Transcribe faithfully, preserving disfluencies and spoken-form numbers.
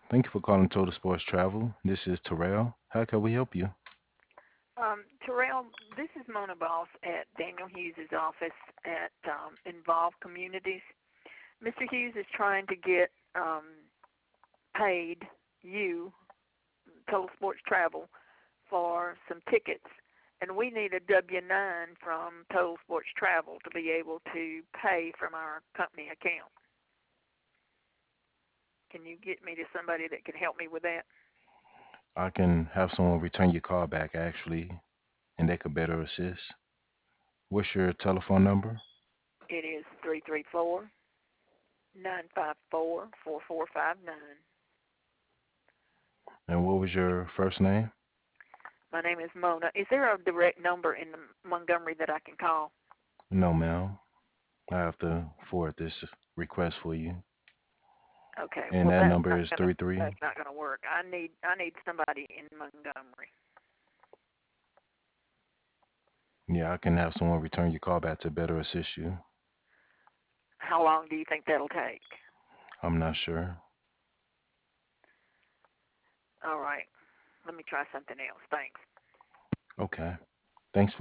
Thank you for calling Total Sports Travel. This is Terrell. How can we help you? Um, Terrell, this is Mona Boss at Daniel Hughes' office at um, Involved Communities. Mister Hughes is trying to get um, paid you, Total Sports Travel, for some tickets. And we need a W nine from Total Sports Travel to be able to pay from our company account. Can you get me to somebody that can help me with that? I can have someone return your call back actually, and they could better assist. What's your telephone number? It is three three four, nine five four, four four five nine. And what was your first name? My name is Mona. Is there a direct number in Montgomery that I can call? No, ma'am. I have to forward this request for you. Okay, And well that that's number not is gonna three three. that's not gonna work. I need I need somebody in Montgomery. Yeah, I can have someone return your call back to better assist you. How long do you think that'll take? I'm not sure. All right, let me try something else. Thanks. Okay. Thanks for